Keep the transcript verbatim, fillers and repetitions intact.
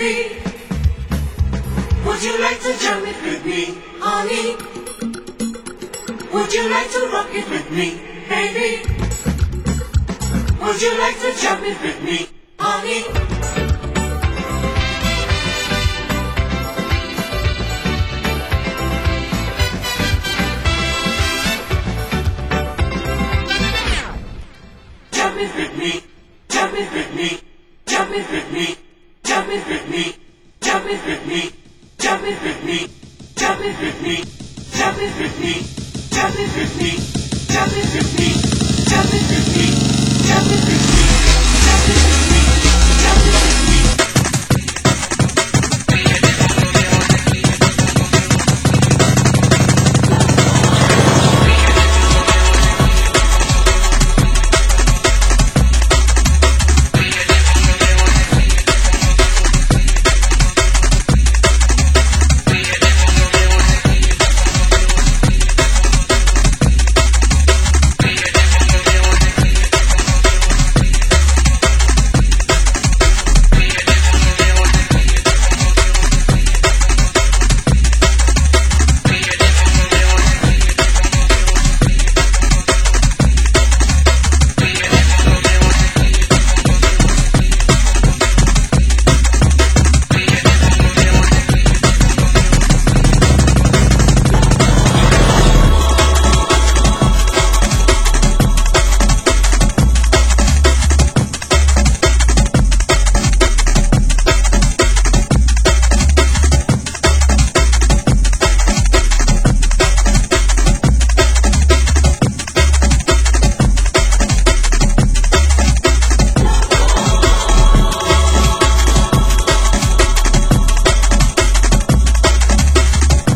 baby? Would you like to jump it with me, honey? Would you like to rock it with me, baby? Would you like to jump it with me, honey? Jump it with me, jump it with me, jump it with me, jump it with me, jump it with me, jump it with me, jump it with me, jump it with me, jump it with me, jump it with me.